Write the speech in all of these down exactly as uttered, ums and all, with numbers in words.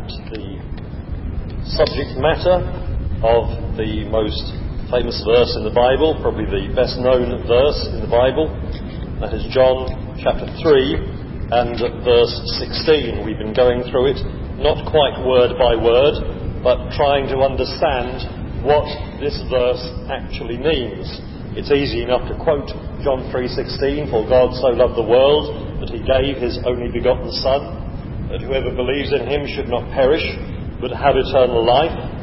at the subject matter of the most famous verse in the Bible, probably the best known verse in the Bible. That is John chapter three and verse sixteen. We've been going through it, not quite word by word, but trying to understand what this verse actually means. It's easy enough to quote John three sixteen, "For God so loved the world that he gave his only begotten Son, that whoever believes in him should not perish, but have eternal life."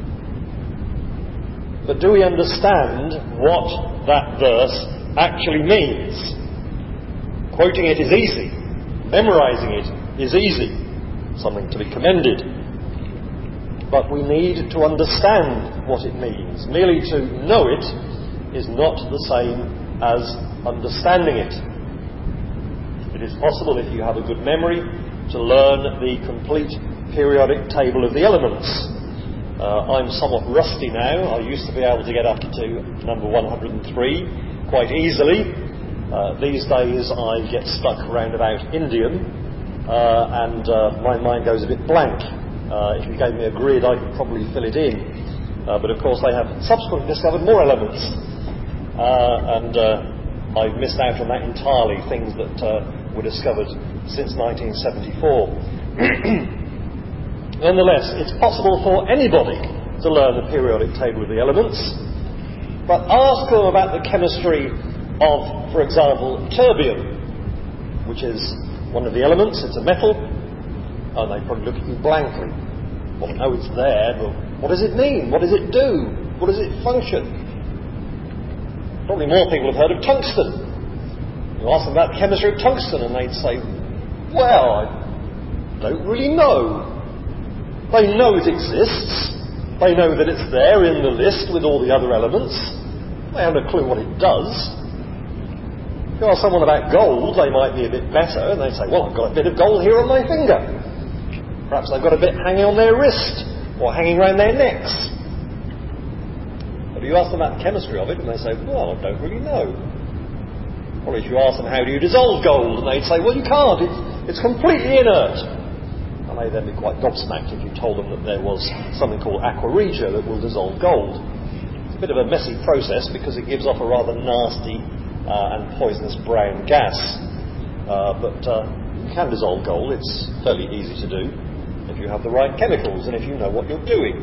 But do we understand what that verse actually means? Quoting it is easy. Memorising it is easy. Something to be commended. But we need to understand what it means. Merely to know it is not the same as understanding it. It is possible, if you have a good memory, to learn the complete periodic table of the elements. Uh, I'm somewhat rusty now. I used to be able to get up to number one hundred three quite easily. Uh, these days I get stuck round about Indian uh, and uh, my mind goes a bit blank. Uh, if you gave me a grid I could probably fill it in. Uh, but of course they have subsequently discovered more elements. Uh, and uh, I've missed out on that entirely, things that uh, were discovered since nineteen seventy-four. Nonetheless, it's possible for anybody to learn the periodic table of the elements, but ask them about the chemistry of, for example, terbium, which is one of the elements. It's a metal, and they probably look at you blankly. Well, I know it's there, but what does it mean? What does it do? What does it function? Probably more people have heard of tungsten. You ask them about the chemistry of tungsten, and they'd say, well, I don't really know. They know it exists. They know that it's there in the list with all the other elements. They haven't a clue what it does. If you ask someone about gold, they might be a bit better, and they say, well, I've got a bit of gold here on my finger. Perhaps they've got a bit hanging on their wrist, or hanging around their necks. But you ask them about the chemistry of it, and they say, well, I don't really know. Or if you ask them, how do you dissolve gold? And they'd say, well, you can't. It's, it's completely inert. And they'd then be quite gobsmacked if you told them that there was something called aqua regia that will dissolve gold. It's a bit of a messy process because it gives off a rather nasty uh, and poisonous brown gas. Uh, but uh, you can dissolve gold. It's fairly easy to do if you have the right chemicals and if you know what you're doing.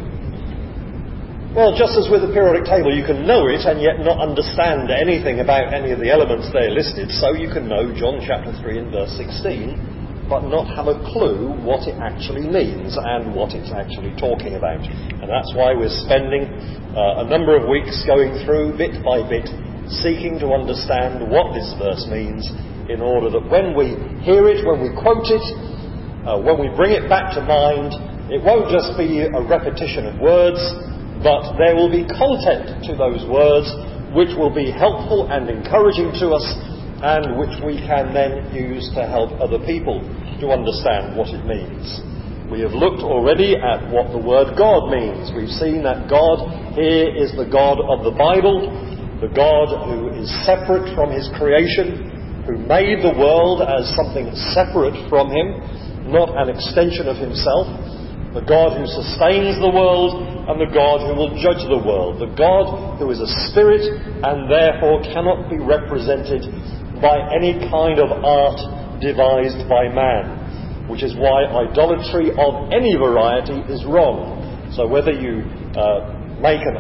Well, just as with the periodic table you can know it and yet not understand anything about any of the elements there listed, so you can know John chapter three and verse sixteen, but not have a clue what it actually means and what it's actually talking about. And that's why we're spending uh, a number of weeks going through, bit by bit, seeking to understand what this verse means, in order that when we hear it, when we quote it, uh, when we bring it back to mind, it won't just be a repetition of words, but there will be content to those words which will be helpful and encouraging to us, and which we can then use to help other people to understand what it means. We have looked already at what the word God means. We've seen that God here is the God of the Bible, the God who is separate from his creation, who made the world as something separate from him, not an extension of himself, the God who sustains the world, and the God who will judge the world, the God who is a spirit and therefore cannot be represented by any kind of art devised by man, which is why idolatry of any variety is wrong. So whether you uh, make an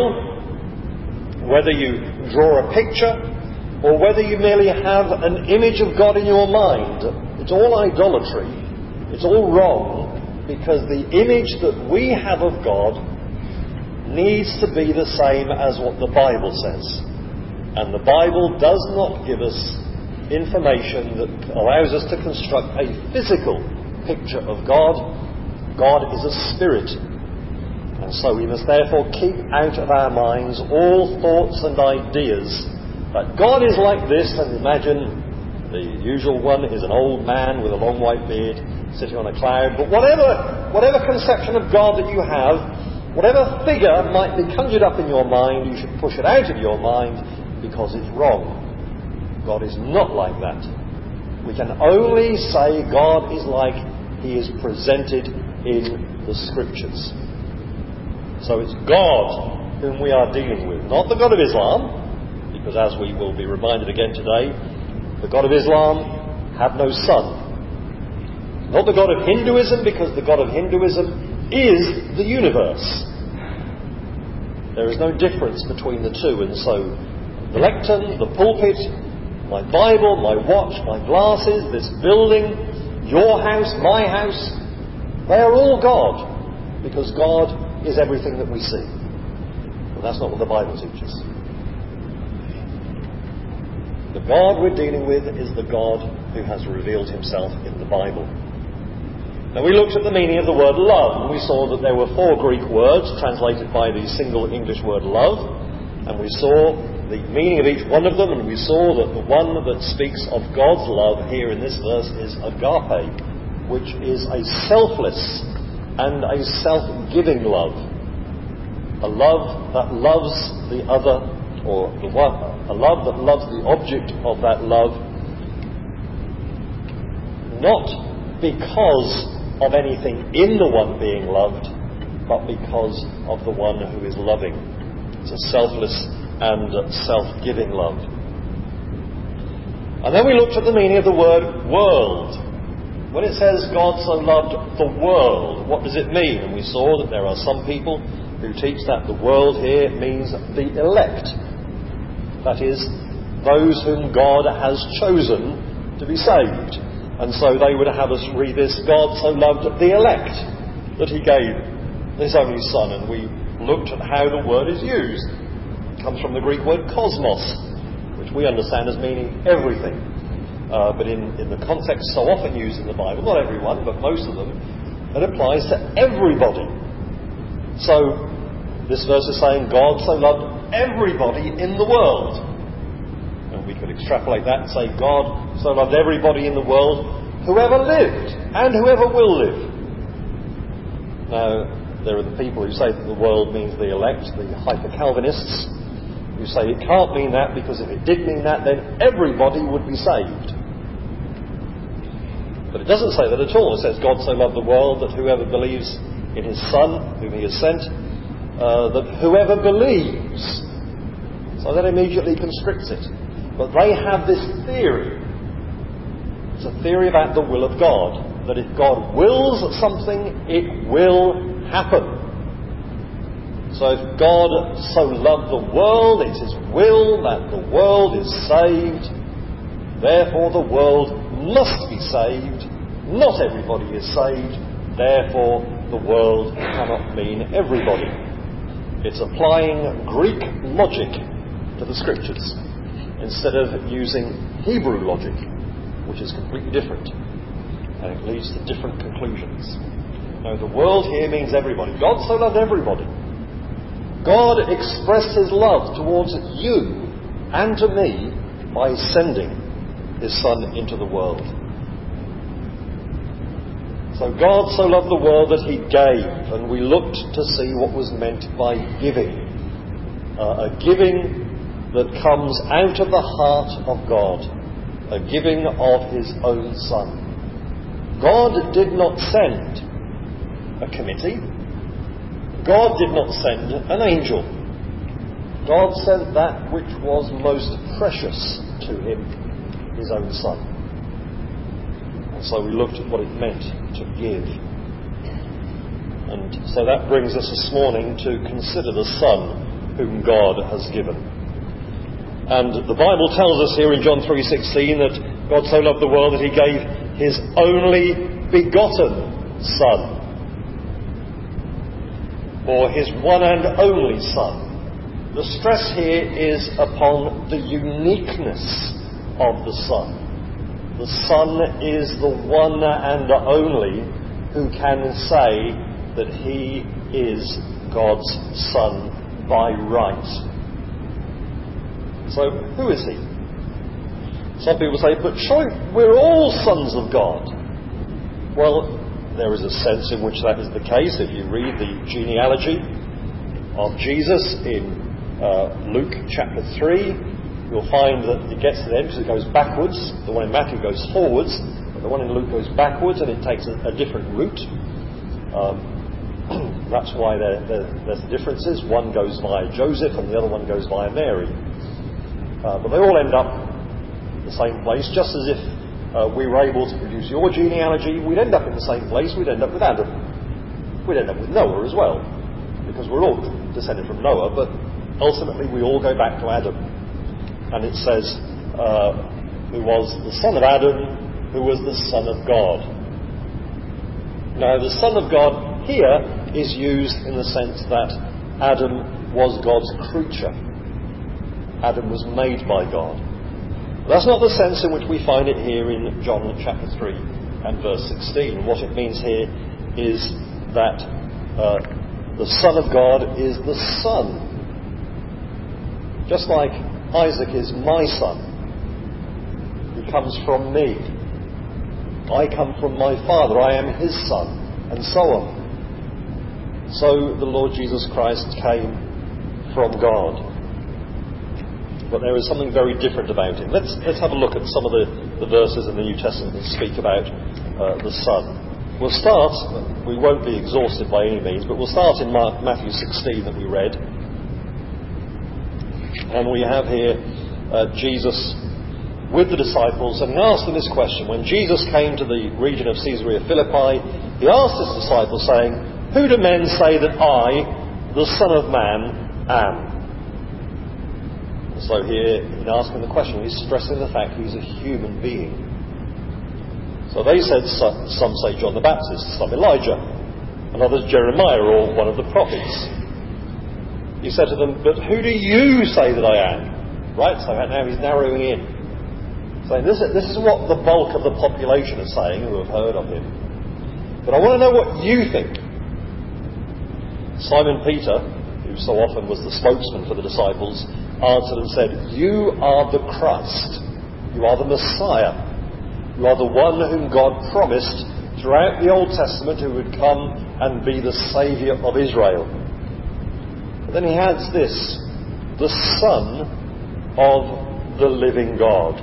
idol, whether you draw a picture, or whether you merely have an image of God in your mind, it's all idolatry, it's all wrong, because the image that we have of God needs to be the same as what the Bible says. And the Bible does not give us information that allows us to construct a physical picture of God. God is a spirit. And so we must therefore keep out of our minds all thoughts and ideas that God is like this, and imagine the usual one is an old man with a long white beard sitting on a cloud. But whatever, whatever conception of God that you have, whatever figure might be conjured up in your mind, you should push it out of your mind, because it's wrong. God is not like that. We can only say God is like he is presented in the Scriptures. So it's God whom we are dealing with, not the God of Islam, because as we will be reminded again today, the God of Islam had no son. Not the God of Hinduism, because the God of Hinduism is the universe. There is no difference between the two, and so the lectern, the pulpit, my Bible, my watch, my glasses, this building, your house, my house, they are all God, because God is everything that we see. But that's not what the Bible teaches. The God we're dealing with is the God who has revealed himself in the Bible. Now, we looked at the meaning of the word love, and we saw that there were four Greek words translated by the single English word love, and we saw the meaning of each one of them, and we saw that the one that speaks of God's love here in this verse is agape, which is a selfless and a self-giving love. A love that loves the other, or the one, a love that loves the object of that love, not because of anything in the one being loved, but because of the one who is loving. It's a selfless and self-giving love. And then we looked at the meaning of the word world. When it says God so loved the world, what does it mean? And we saw that there are some people who teach that the world here means the elect. That is, those whom God has chosen to be saved. And so they would have us read this, God so loved the elect that he gave his only Son. And we looked at how the word is used. It comes from the Greek word cosmos, which we understand as meaning everything. Uh, but in, in the context so often used in the Bible, not everyone, but most of them, it applies to everybody. So this verse is saying God so loved everybody in the world. And we could extrapolate that and say God so loved everybody in the world, whoever lived and whoever will live. Now, there are the people who say that the world means the elect, the hyper-Calvinists, who say it can't mean that, because if it did mean that, then everybody would be saved. But it doesn't say that at all. It says God so loved the world that whoever believes in his Son, whom he has sent, uh, that whoever believes. So that immediately constricts it. But they have this theory. It's a theory about the will of God. That if God wills something, it will happen. So if God so loved the world, it's his will that the world is saved. Therefore the world must be saved. Not everybody is saved. Therefore the world cannot mean everybody. It's applying Greek logic to the Scriptures instead of using Hebrew logic, which is completely different. And it leads to different conclusions. Now the world here means everybody. God so loved everybody. God expressed his love towards you and to me by sending his Son into the world. So God so loved the world that he gave, and we looked to see what was meant by giving. Uh, a giving that comes out of the heart of God. A giving of his own Son. God did not send a committee. God did not send an angel. God sent that which was most precious to him, his own Son. And so we looked at what it meant to give. And so that brings us this morning to consider the Son whom God has given. And the Bible tells us here in John three sixteen that God so loved the world that he gave his only begotten Son. Or his one and only Son. The stress here is upon the uniqueness of the Son. The Son is the one and only who can say that he is God's Son by right. So, who is he? Some people say, but surely we're all sons of God. Well, there is a sense in which that is the case. If you read the genealogy of Jesus in uh, Luke chapter three, you'll find that it gets to the end because it goes backwards. The one in Matthew goes forwards, but the one in Luke goes backwards, and it takes a, a different route. Um, that's why there, there, there's the differences. One goes via Joseph and the other one goes via Mary. Uh, but they all end up in the same place, just as if uh, we were able to produce your genealogy, we'd end up in the same place, we'd end up with Adam. We'd end up with Noah as well, because we're all descended from Noah, but ultimately we all go back to Adam. And it says, uh, who was the son of Adam, who was the son of God. Now, the son of God here is used in the sense that Adam was God's creature. Adam was made by God. But that's not the sense in which we find it here in John chapter three and verse sixteen. What it means here is that uh, the Son of God is the Son. Just like Isaac is my son. He comes from me. I come from my Father. I am his son. And so on. So the Lord Jesus Christ came from God. But there is something very different about him. Let's, let's have a look at some of the, the verses in the New Testament that speak about uh, the Son. We'll start, we won't be exhausted by any means, but we'll start in Mark, Matthew sixteen that we read. And we have here uh, Jesus with the disciples, and he asked them this question. When Jesus came to the region of Caesarea Philippi, he asked his disciples, saying, "Who do men say that I, the Son of Man, am?" And so here, in asking the question, he's stressing the fact he's a human being. So they said, some say John the Baptist, some Elijah, and others Jeremiah or one of the prophets. He said to them, "But who do you say that I am?" Right, so now he's narrowing in. Saying this, this is what the bulk of the population are saying who have heard of him. But I want to know what you think. Simon Peter, who so often was the spokesman for the disciples, answered and said, "You are the Christ. You are the Messiah. You are the one whom God promised throughout the Old Testament who would come and be the Saviour of Israel." But then he adds this, "the Son of the living God."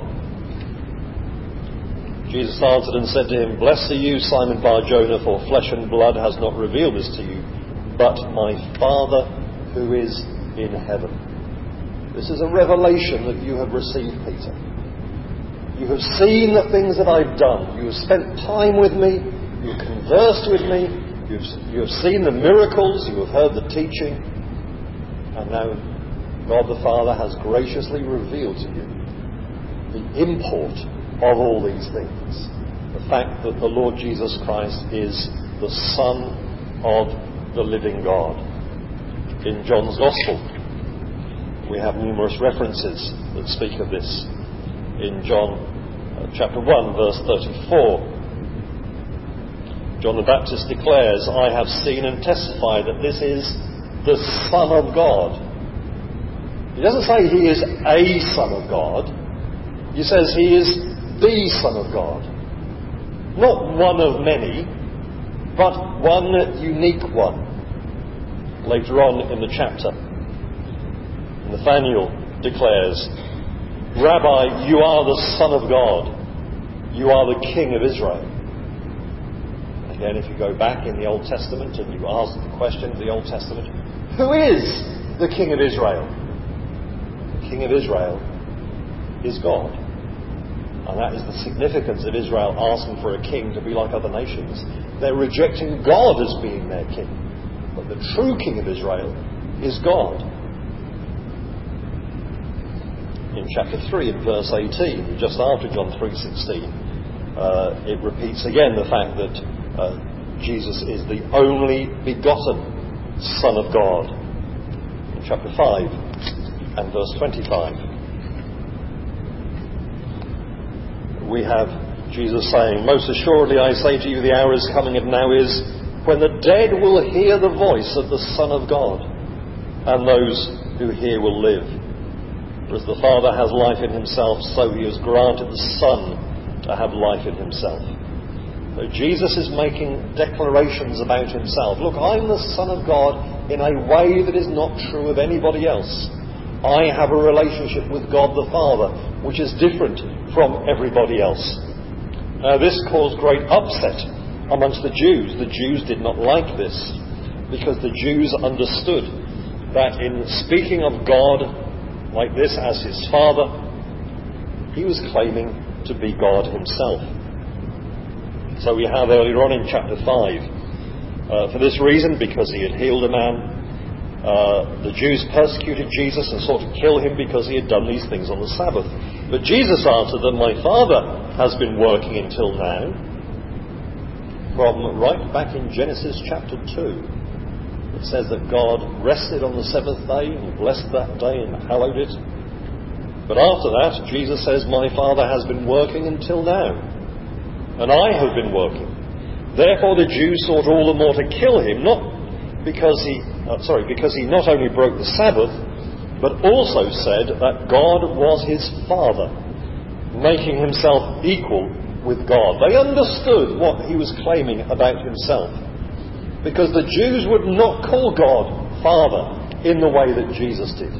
Jesus answered and said to him, "Blessed are you, Simon Bar-Jonah, for flesh and blood has not revealed this to you, but my Father who is in heaven." This is a revelation that you have received, Peter. You have seen the things that I've done. You have spent time with me. You have conversed with me. You've, you have seen the miracles. You have heard the teaching. And now God the Father has graciously revealed to you the import of all these things. The fact that the Lord Jesus Christ is the Son of the living God. In John's Gospel, we have numerous references that speak of this. In John uh, chapter one, verse thirty-four, John the Baptist declares, "I have seen and testified that this is the Son of God." He doesn't say he is a Son of God. He says he is the Son of God. Not one of many, but one unique one. Later on in the chapter, Nathanael declares, "Rabbi, you are the Son of God. You are the King of Israel." Again, if you go back in the Old Testament and you ask the question of the Old Testament, who is the King of Israel? The King of Israel is God. And that is the significance of Israel asking for a king to be like other nations. They're rejecting God as being their king. But the true King of Israel is God. In chapter three, in verse eighteen, just after John three sixteen, uh, it repeats again the fact that uh, Jesus is the only begotten Son of God. In chapter five and verse twenty-five, we have Jesus saying, "Most assuredly I say to you, the hour is coming and now is, when the dead will hear the voice of the Son of God, and those who hear will live. For as the Father has life in himself, so he has granted the Son to have life in himself." So Jesus is making declarations about himself. Look, I'm the Son of God in a way that is not true of anybody else. I have a relationship with God the Father, which is different from everybody else. Now, this caused great upset amongst the Jews. The Jews did not like this, because the Jews understood that in speaking of God like this as his Father, he was claiming to be God himself. So we have earlier on in chapter five, uh, for this reason, because he had healed a man, uh, the Jews persecuted Jesus and sought to kill him because he had done these things on the Sabbath. But Jesus answered them, my Father has been working until now. From right back in Genesis chapter two, it says that God rested on the seventh day and blessed that day and hallowed it. But after that, Jesus says, my Father has been working until now, and I have been working. Therefore the Jews sought all the more to kill him, not because he, uh, sorry, because he not only broke the Sabbath, but also said that God was his Father, making himself equal with God. They understood what he was claiming about himself, because the Jews would not call God Father in the way that Jesus did.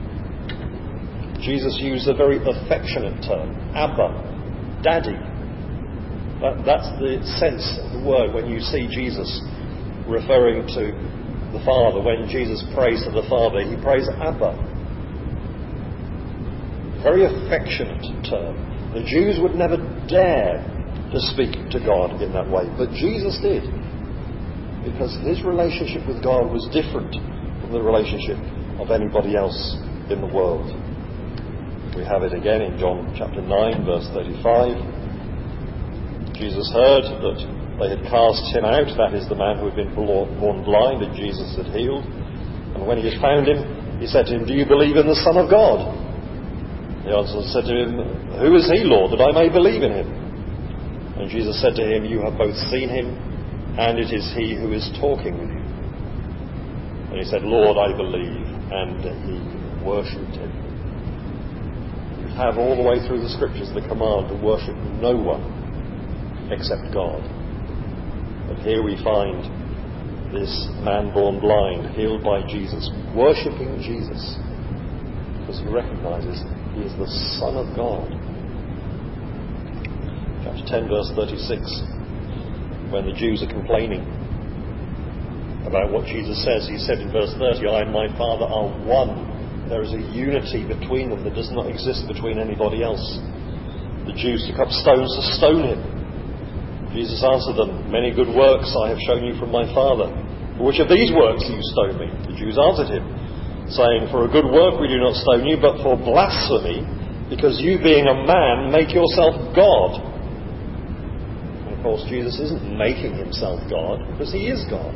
Jesus used a very affectionate term, Abba, Daddy. That, that's the sense of the word when you see Jesus referring to the Father. When Jesus prays to the Father, he prays Abba. Very affectionate term. The Jews would never dare to speak to God in that way, but Jesus did, because his relationship with God was different from the relationship of anybody else in the world. We have it again in John chapter nine, verse thirty-five. Jesus heard that they had cast him out, that is, the man who had been born blind and Jesus had healed. And when he had found him, he said to him, do you believe in the Son of God? The answer said to him, who is he, Lord, that I may believe in him? And Jesus said to him, you have both seen him, and it is he who is talking with you. And he said, Lord, I believe. And he worshipped him. You have all the way through the Scriptures the command to worship no one except God. But here we find this man born blind, healed by Jesus, worshipping Jesus, because he recognises he is the Son of God. Chapter ten, verse thirty-six, when the Jews are complaining about what Jesus says, he said in verse thirty, I and my Father are one. There is a unity between them that does not exist between anybody else. The Jews took up stones to stone him. Jesus answered them, many good works I have shown you from my Father. For which of these works do you stone me? The Jews answered him, saying, for a good work we do not stone you, but for blasphemy, because you being a man make yourself God. And of course Jesus isn't making himself God, because he is God.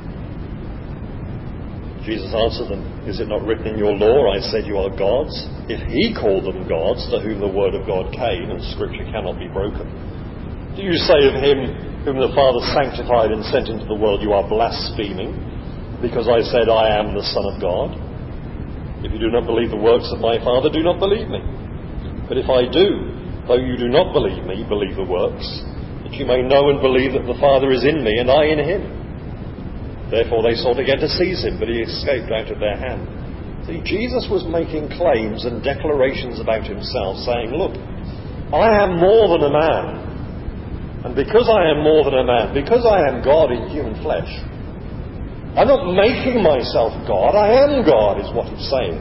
Jesus answered them, is it not written in your law, I said you are gods? If he called them gods, to whom the word of God came, and Scripture cannot be broken, do you say of him whom the Father sanctified and sent into the world, you are blaspheming, because I said I am the Son of God? If you do not believe the works of my Father, do not believe me. But if I do, though you do not believe me, believe the works, that you may know and believe that the Father is in me and I in him. Therefore they sought again to seize him, but he escaped out of their hand. See, Jesus was making claims and declarations about himself, saying, look, I am more than a man. And because I am more than a man, because I am God in human flesh, I'm not making myself God, I am God, is what he's saying.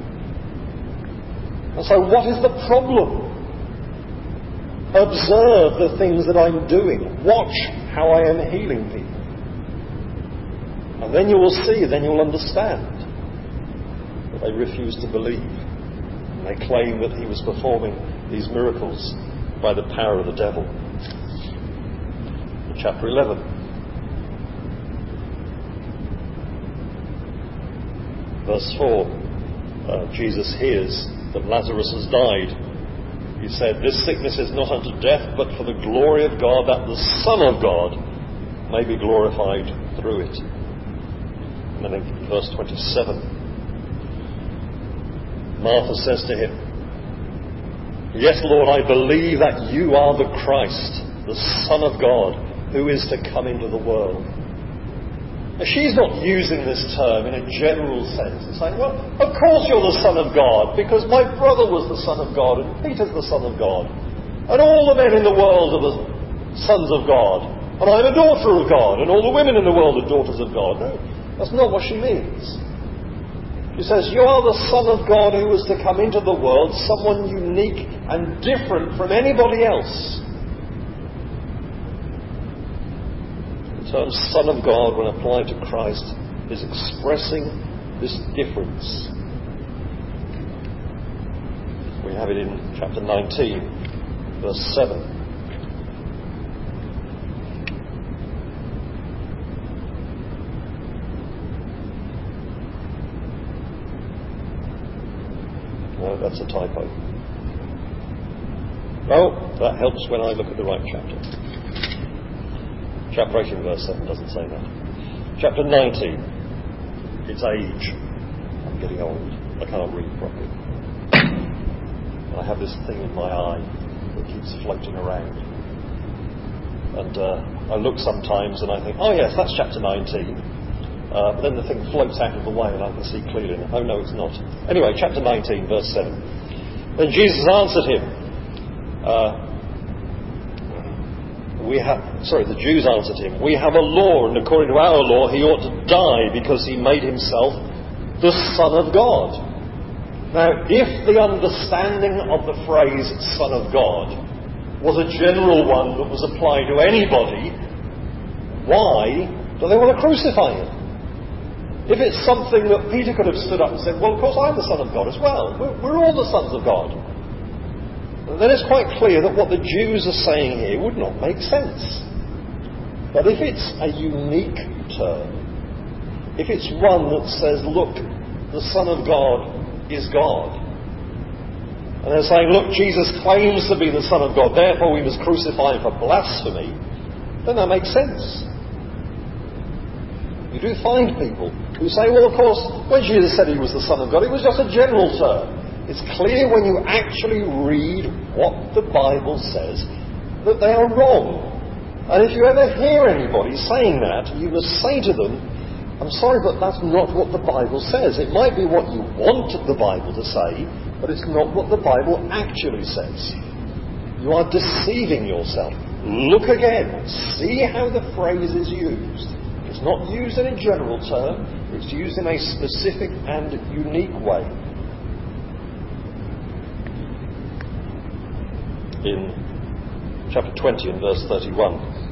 And so what is the problem? Observe the things that I'm doing. Watch how I am healing people. And then you will see, then you will understand that they refuse to believe. And they claim that he was performing these miracles by the power of the devil. Chapter eleven. Verse four. Uh, Jesus hears that Lazarus has died. He said, this sickness is not unto death, but for the glory of God, that the Son of God may be glorified through it. And then in verse twenty-seven, Martha says to him, yes, Lord, I believe that you are the Christ, the Son of God, who is to come into the world. Now, she's not using this term in a general sense and saying, well, of course you're the Son of God, because my brother was the Son of God, and Peter's the Son of God, and all the men in the world are the sons of God. and I'm a daughter of God, and all the women in the world are daughters of God. No, that's not what she means. She says, you are the Son of God who was to come into the world, someone unique and different from anybody else. The term Son of God, when applied to Christ, is expressing this difference. We have it in chapter nineteen, verse seven. No, that's a typo. Oh, that helps when I look at the right chapter. Chapter eighteen, verse seven doesn't say that. Chapter nineteen, it's age. I'm getting old. I can't read properly. And I have this thing in my eye that keeps floating around. And uh, I look sometimes and I think, oh yes, that's chapter nineteen. Uh, but then the thing floats out of the way and I can see clearly. Oh no, it's not. Anyway, chapter nineteen, verse seven. Then Jesus answered him. Uh, we have, sorry, the Jews answered him. We have a law, and according to our law, he ought to die because he made himself the Son of God. Now, if the understanding of the phrase Son of God was a general one that was applied to anybody, why do they want to crucify him? If it's something that Peter could have stood up and said, well, of course I'm the Son of God as well. We're, we're all the sons of God. Then it's quite clear that what the Jews are saying here would not make sense. But if it's a unique term, if it's one that says, look, the Son of God is God, and they're saying, look, Jesus claims to be the Son of God, therefore we must crucify him for blasphemy, then that makes sense. You do find people who say, well, of course, when Jesus said he was the Son of God, it was just a general term. It's clear when you actually read what the Bible says that they are wrong. And if you ever hear anybody saying that, you must say to them, I'm sorry, but that's not what the Bible says. It might be what you want the Bible to say, but it's not what the Bible actually says. You are deceiving yourself. Look again. See how the phrase is used. It's not used in a general term, it's used in a specific and unique way. In chapter twenty and verse thirty-one,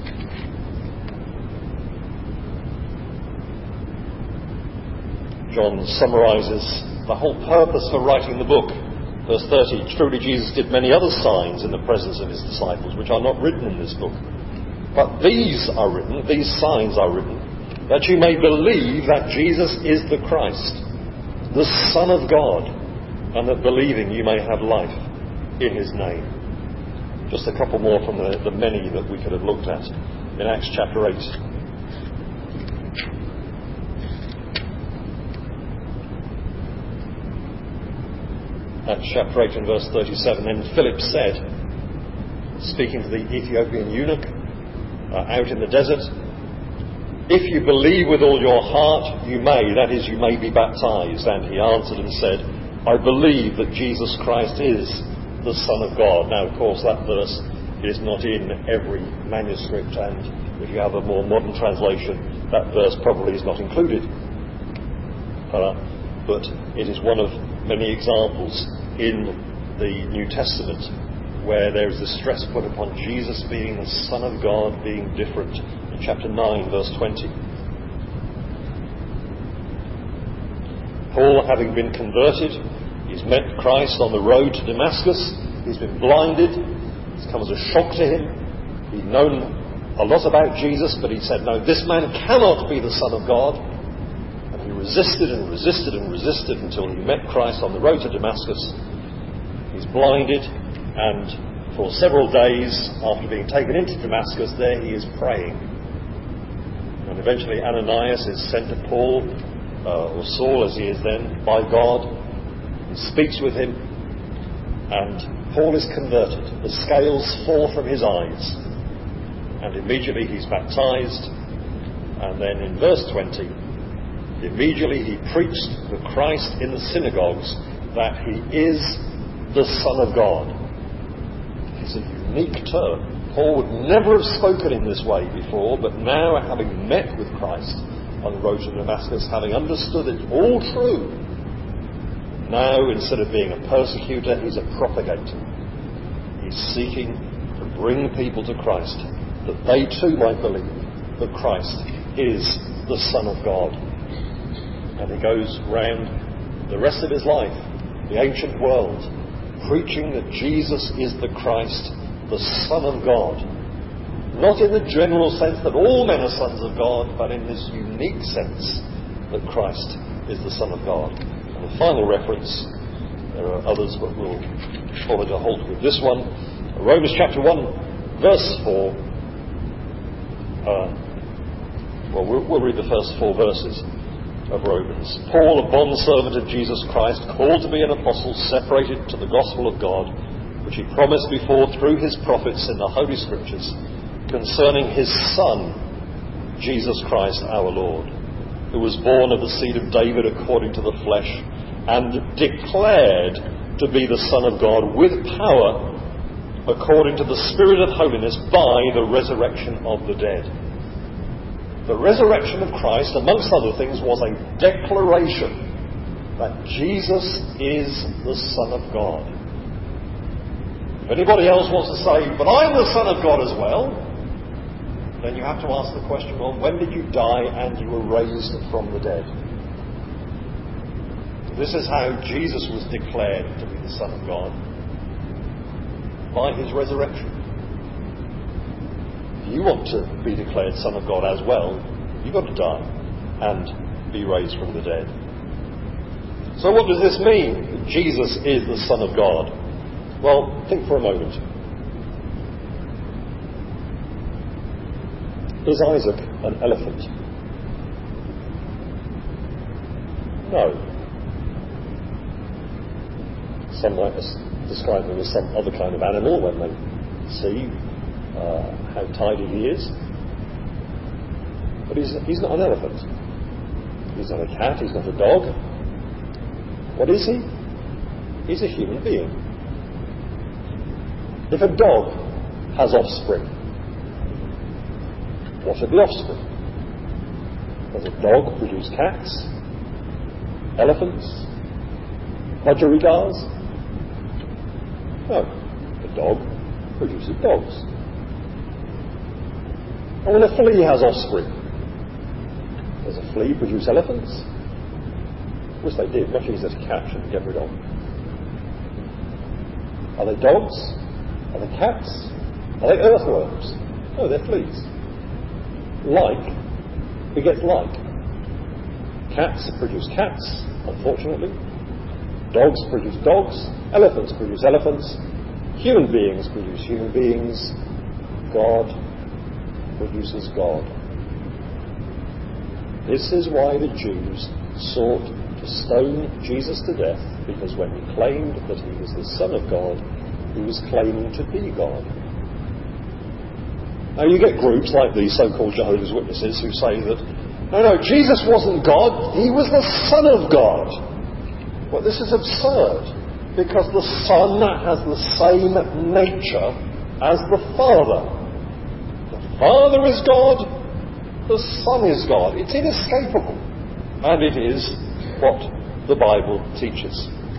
John summarises the whole purpose for writing the book. Verse thirty, truly Jesus did many other signs in the presence of his disciples, which are not written in this book. But these are written, these signs are written, that you may believe that Jesus is the Christ, the Son of God, and that believing you may have life in his name. Just a couple more from the, the many that we could have looked at in Acts chapter eight. Acts chapter eight and verse thirty-seven. Then Philip said, speaking to the Ethiopian eunuch, Uh, out in the desert, if you believe with all your heart, you may, that is, you may be baptized. And he answered and said, I believe that Jesus Christ is the Son of God. Now, of course, that verse is not in every manuscript, and if you have a more modern translation, that verse probably is not included. Uh, but it is one of many examples in the New Testament where there is the stress put upon Jesus being the Son of God, being different. In chapter nine, verse twenty. Paul, having been converted, he's met Christ on the road to Damascus. He's been blinded. It's come as a shock to him. He'd known a lot about Jesus, but he said, no, this man cannot be the Son of God. And he resisted and resisted and resisted until he met Christ on the road to Damascus. He's blinded. And for several days after being taken into Damascus, there he is praying. And eventually Ananias is sent to Paul, uh, or Saul as he is then, by God. He speaks with him, and Paul is converted. The scales fall from his eyes, and immediately he's baptized. And then in verse twenty, immediately he preached the Christ in the synagogues, that he is the Son of God. It's a unique term. Paul would never have spoken in this way before, but now, having met with Christ on the road to Damascus, having understood it all true, now, instead of being a persecutor, he's a propagator. He's seeking to bring people to Christ, that they too might believe that Christ is the Son of God. And he goes round the rest of his life, the ancient world, preaching that Jesus is the Christ, the Son of God. Not in the general sense that all men are sons of God, but in this unique sense that Christ is the Son of God. And the final reference, there are others, but we'll follow to halt with this one. Romans chapter one, verse four. Uh, well, well, we'll read the first four verses of Romans. Paul, a bondservant of Jesus Christ, called to be an apostle, separated to the gospel of God, which he promised before through his prophets in the Holy Scriptures, concerning his Son, Jesus Christ our Lord, who was born of the seed of David according to the flesh, and declared to be the Son of God with power, according to the Spirit of holiness, by the resurrection of the dead. The resurrection of Christ, amongst other things, was a declaration that Jesus is the Son of God. If anybody else wants to say, but I'm the Son of God as well, then you have to ask the question, well, when did you die and you were raised from the dead? This is how Jesus was declared to be the Son of God, by his resurrection. If you want to be declared Son of God as well, you've got to die and be raised from the dead. So what does this mean, that Jesus is the Son of God? Well, think for a moment. Is Isaac an elephant? No. Some might describe him as some other kind of animal when they see uh, how tidy he is. But he's, he's not an elephant. He's not a cat, he's not a dog. What is he? He's a human being. If a dog has offspring, what are the offspring? Does a dog produce cats? Elephants? Budgerigars? No. The dog produces dogs. And when a flea has offspring, does a flea produce elephants? Wish they did. Much easier to catch and get rid of. Are they dogs? Are they cats? Are they earthworms? No, they're fleas. Like begets like. Cats produce cats, unfortunately. Dogs produce dogs. Elephants produce elephants. Human beings produce human beings. God produces God. This is why the Jews sought to stone Jesus to death, because when he claimed that he was the Son of God, he was claiming to be God. Now you get groups like these so-called Jehovah's Witnesses who say that, no, no, Jesus wasn't God, he was the Son of God. Well, this is absurd, because the Son has the same nature as the Father. The Father is God, the Son is God. It's inescapable, and it is what the Bible teaches.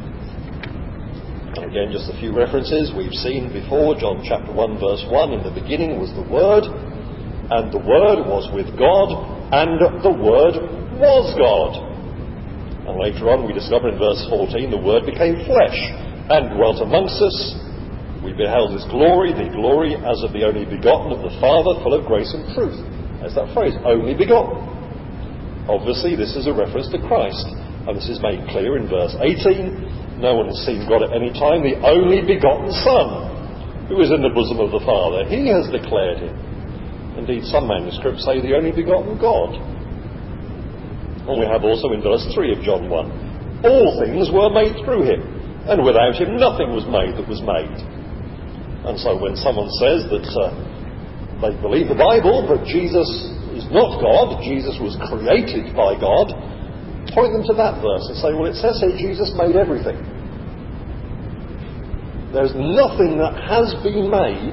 And again, just a few references we've seen before. John chapter one verse one, in the beginning was the Word, and the Word was with God, and the Word was God. And later on we discover in verse fourteen, the Word became flesh and dwelt amongst us. We beheld his glory, the glory as of the only begotten of the Father, full of grace and truth. There's that phrase, only begotten. Obviously this is a reference to Christ, and this is made clear in verse eighteen. No one has seen God at any time, the only begotten Son, who is in the bosom of the Father. He has declared him. Indeed, some manuscripts say the only begotten God. And we have also in verse three of John one, all things were made through him, and without him nothing was made that was made. And so when someone says that uh, they believe the Bible, but Jesus is not God, Jesus was created by God, point them to that verse and say, well, it says here Jesus made everything. There's nothing that has been made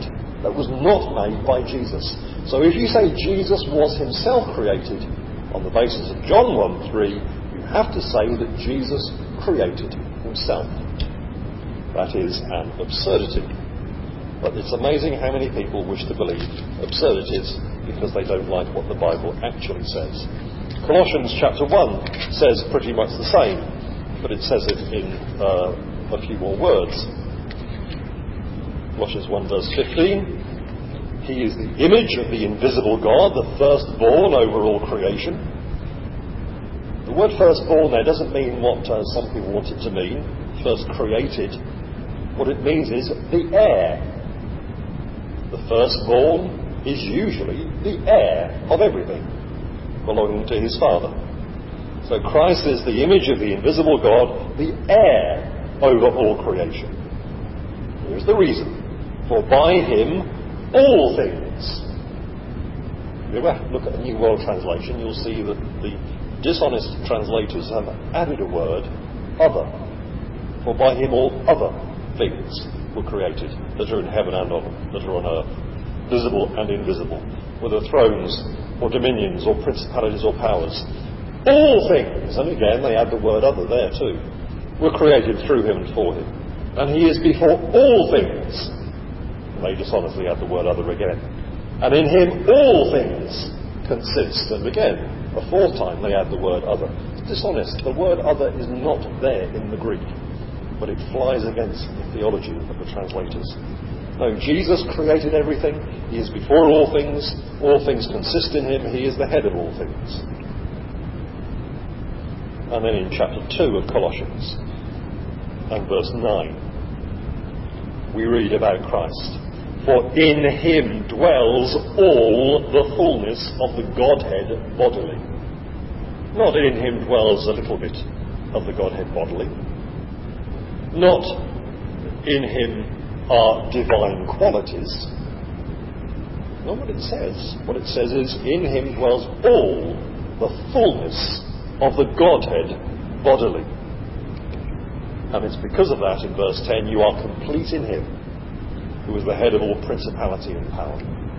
that was not made by Jesus. So if you say Jesus was himself created on the basis of John one three, you have to say that Jesus created himself. That is an absurdity. But it's amazing how many people wish to believe absurdities because they don't like what the Bible actually says. Colossians chapter one says pretty much the same, but it says it in uh, a few more words. Colossians one verse fifteen, he is the image of the invisible God, the firstborn over all creation. The word firstborn there doesn't mean what uh, some people want it to mean, first created. What it means is the heir. The firstborn is usually the heir of everything belonging to his Father. So Christ is the image of the invisible God, the heir over all creation. Here's the reason. For by him all things. If you look at a New World Translation, you'll see that the dishonest translators have added a word, other. For by him all other things were created that are in heaven and on that are on earth, visible and invisible, whether thrones or dominions or principalities or powers. All things, and again they add the word other there too, were created through him and for him. And he is before all things. And they dishonestly add the word other again. And in him all things consist. And again, a fourth time they add the word other. It's dishonest. The word other is not there in the Greek, but it flies against the theology of the translators. No, Jesus created everything. He is before all things. All things consist in him. He is the head of all things. And then in chapter two of Colossians and verse nine, we read about Christ. For in him dwells all the fullness of the Godhead bodily. Not in him dwells a little bit of the Godhead bodily. Not in him are divine qualities. Not what it says. What it says is, in him dwells all the fullness of the Godhead bodily. And it's because of that, in verse ten, you are complete in him, who is the head of all principality and power.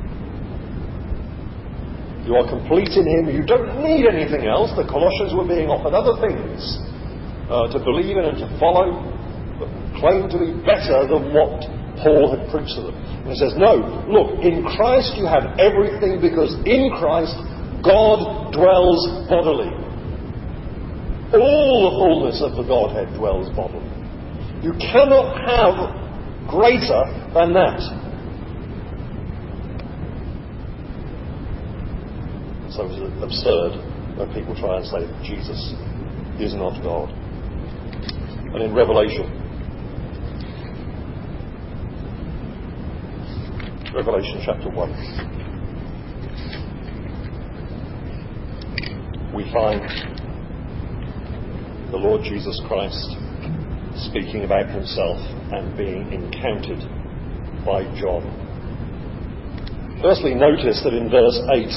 You are complete in him. You don't need anything else. The Colossians were being offered other things uh, to believe in and to follow, but claim to be better than what Paul had preached to them. And he says, no, look, in Christ you have everything, because in Christ God dwells bodily. All the fullness of the Godhead dwells bodily. You cannot have greater than that. So it's absurd when people try and say that Jesus is not God. And in Revelation, Revelation chapter one, we find the Lord Jesus Christ speaking about himself and being encountered by John. Firstly, notice that in verse eight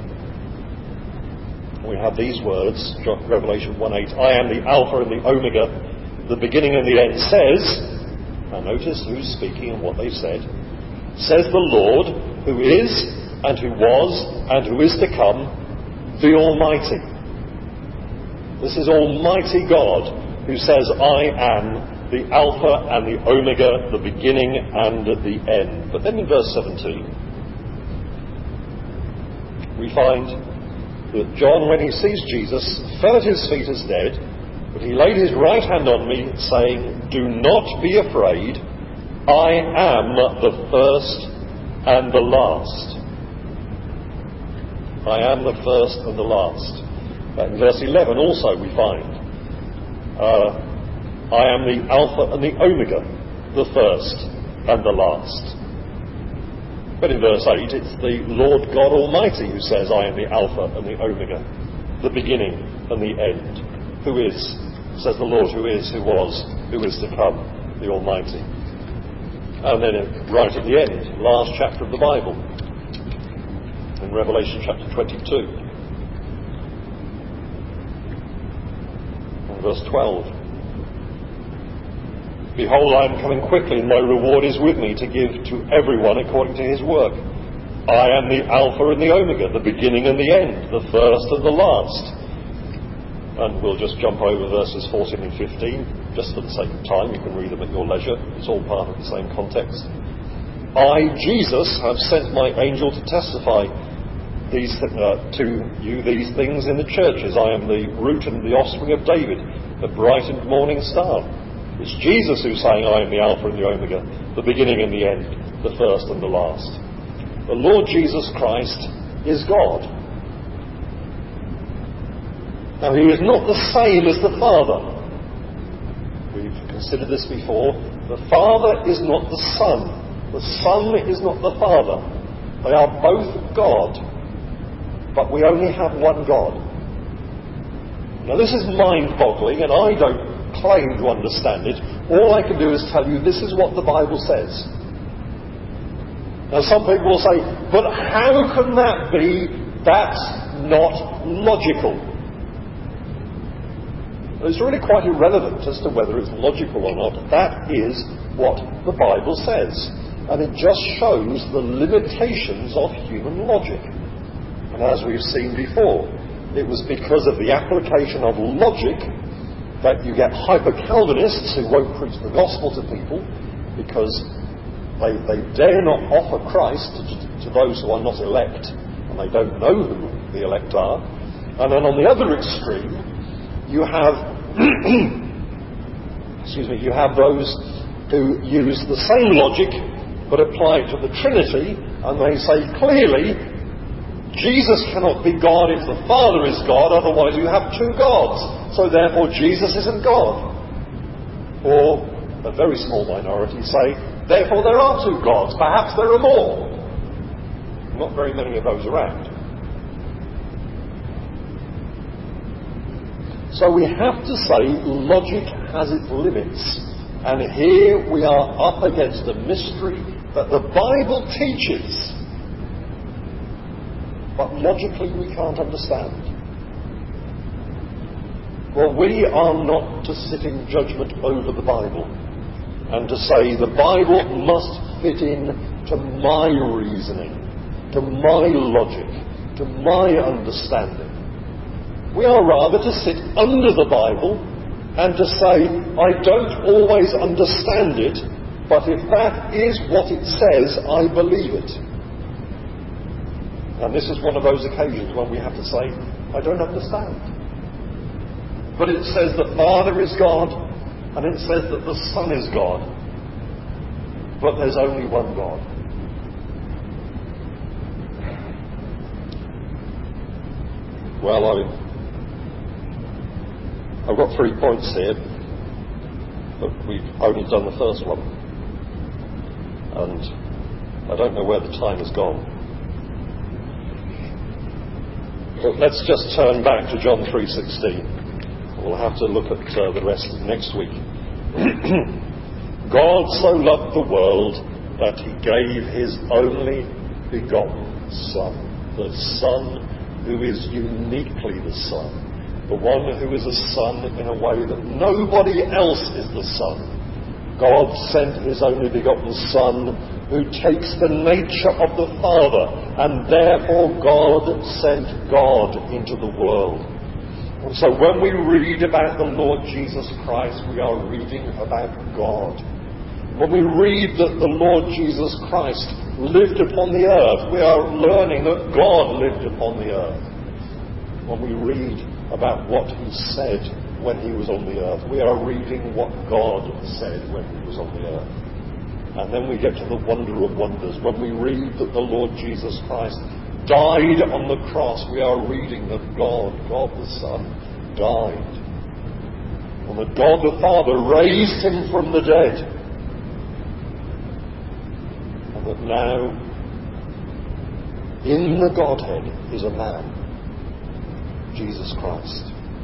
we have these words, Revelation one eight, I am the Alpha and the Omega, the beginning and the end, says, now notice who's speaking and what they've said, says the Lord, who is, and who was, and who is to come, the Almighty. This is Almighty God who says, I am the Alpha and the Omega, the beginning and the end. But then in verse seventeen, we find that John, when he sees Jesus, fell at his feet as dead, but he laid his right hand on me, saying, do not be afraid, I am the first and the last. I am the first and the last. But in verse eleven also we find, Uh, I am the Alpha and the Omega, the first and the last. But in verse eight, it's the Lord God Almighty who says, I am the Alpha and the Omega, the beginning and the end. Who is, says the Lord, who is, who was, who is to come, the Almighty. And then right at the end, last chapter of the Bible, in Revelation chapter twenty-two. Verse twelve, Behold, I am coming quickly, and my reward is with me to give to everyone according to his work. I am the Alpha and the Omega, the beginning and the end, the first and the last. And we'll just jump over verses fourteen and fifteen, just for the sake of time. You can read them at your leisure. It's all part of the same context. I, Jesus, have sent my angel to testify these uh, to you these things in the churches. I am the root and the offspring of David, the bright and morning star. It's Jesus who's saying, I am the Alpha and the Omega, the beginning and the end, the first and the last. The Lord Jesus Christ is God. Now, he is not the same as the Father. We've considered this before. The Father is not the Son. The Son is not the Father. They are both God, but we only have one God. Now, this is mind-boggling, and I don't claim to understand it. All I can do is tell you this is what the Bible says. Now, some people will say, but how can that be? That's not logical. Well, it's really quite irrelevant as to whether it's logical or not. That is what the Bible says. And it just shows the limitations of human logic. And as we've seen before, it was because of the application of logic that you get hyper-Calvinists who won't preach the gospel to people because they, they dare not offer Christ to, to those who are not elect, and they don't know who the elect are. And then on the other extreme, you have excuse me, you have those who use the same logic but apply it to the Trinity, and they say clearly Jesus cannot be God if the Father is God, otherwise you have two gods. So therefore Jesus isn't God. Or a very small minority say, therefore there are two gods, perhaps there are more. Not very many of those around. So we have to say logic has its limits. And here we are up against a mystery that the Bible teaches, but logically we can't understand. Well, we are not to sit in judgment over the Bible and to say the Bible must fit in to my reasoning, to my logic, to my understanding. We are rather to sit under the Bible and to say, I don't always understand it, but if that is what it says, I believe it. And this is one of those occasions when we have to say, I don't understand. But it says the Father is God, and it says that the Son is God. But there's only one God. Well, I, I've got three points here, but we've only done the first one. And I don't know where the time has gone. But let's just turn back to John three sixteen. We'll have to look at uh, the rest next week. God so loved the world that he gave his only begotten Son, the Son who is uniquely the Son, the one who is a Son in a way that nobody else is the Son. God sent his only begotten Son who takes the nature of the Father, and therefore God sent God into the world. And so when we read about the Lord Jesus Christ, we are reading about God. When we read that the Lord Jesus Christ lived upon the earth, we are learning that God lived upon the earth. When we read about what he said when he was on the earth, we are reading what God said when he was on the earth. And then we get to the wonder of wonders. When we read that the Lord Jesus Christ died on the cross, we are reading that God, God the Son, died. And that God the Father raised him from the dead. And that now, in the Godhead is a man, Jesus Christ.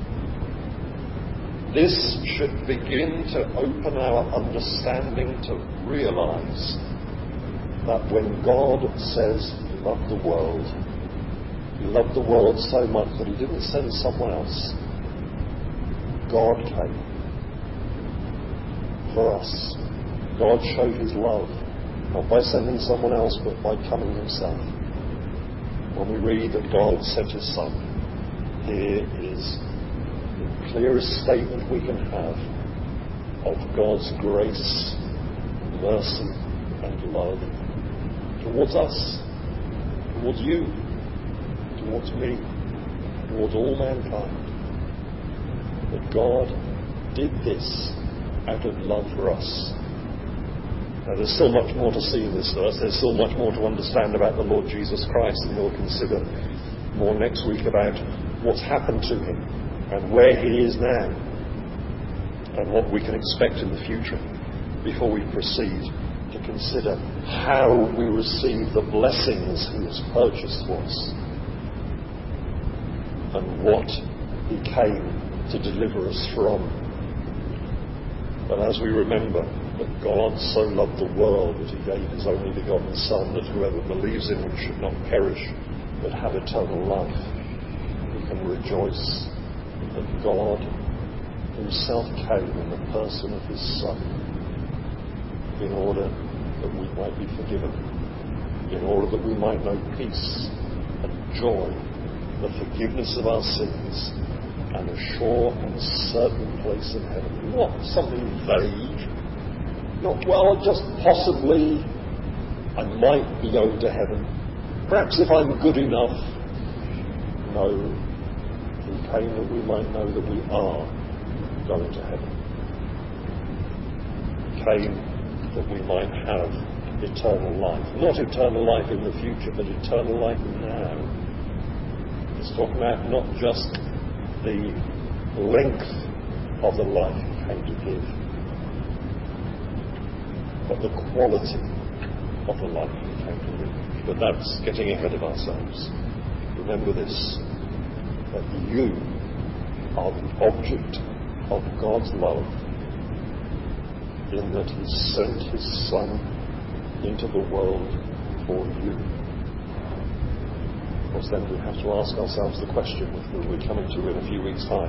This should begin to open our understanding to realize that when God says he loved the world, he loved the world so much that he didn't send someone else. God came. for us. God showed his love, not by sending someone else, but by coming himself. When we read that God sent his Son, here is the clearest statement we can have of God's grace, mercy, and love towards us, towards you, towards me, towards all mankind. That God did this out of love for us. Now, there's still much more to see in this verse. There's still much more to understand about the Lord Jesus Christ, and we'll consider more next week about what's happened to him and where he is now and what we can expect in the future before we proceed to consider how we receive the blessings he has purchased for us and what he came to deliver us from. But as we remember that God so loved the world that he gave his only begotten Son, that whoever believes in him should not perish but have eternal life, we can rejoice that God himself came in the person of his Son in order that we might be forgiven, in order that we might know peace and joy, the forgiveness of our sins, and a sure and certain place in heaven. Not something vague. Not, well, just possibly I might be going to heaven. Perhaps if I'm good enough. No. He came that we might know that we are going to heaven. He came that we might have eternal life. Not eternal life in the future, but eternal life now. It's talking about not just the length of the life he came to give, but the quality of the life he came to live. But that's getting ahead of ourselves. Remember this, that you are the object of God's love in that he sent his Son into the world for you. Of course, then we have to ask ourselves the question, which we'll be coming to in a few weeks' time.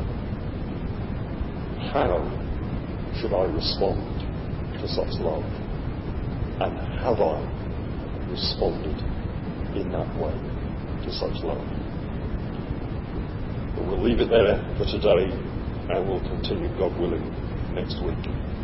How should I respond to such love? And have I responded in that way to such love? But we'll leave it there for today, and we'll continue, God willing, next week.